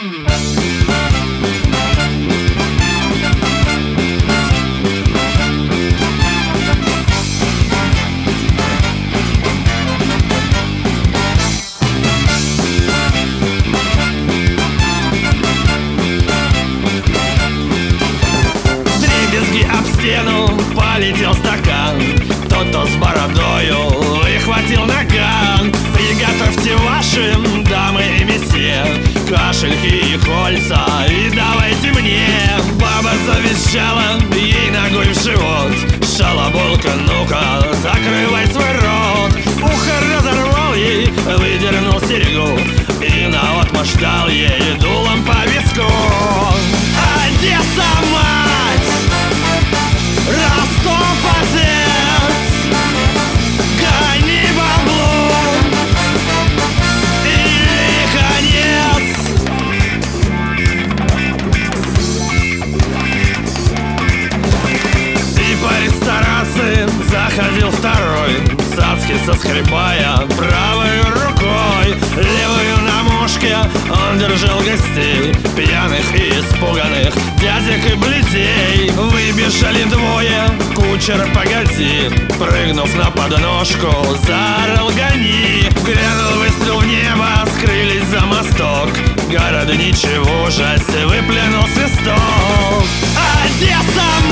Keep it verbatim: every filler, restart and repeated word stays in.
стену полетел стакан. Кто-то с бородою выхватил наган. Приготовьте вашим дамы и месье кашельки и кольца, и давайте мне. Баба завизжала ей ногой в живот: шалоболка, ну-ка, закрывай свой рот. Ухо разорвал ей, выдернул серьгу и наотмашь дал ей дулом по виску. Одесса, мать! Ростов, отец! Гони бабло или конец! И по ресторации заходил второй, цацки соскребая правой рукой. Левую на мушке он держал гостей, пьяных и испуганных дядек и бледей. Выбежали двое, кучер погоди, прыгнув на подножку, заорал гони. Грянул выстрел в небо, скрылись за мосток. Город ничего, ужасе выплюнул свисток. Одесса!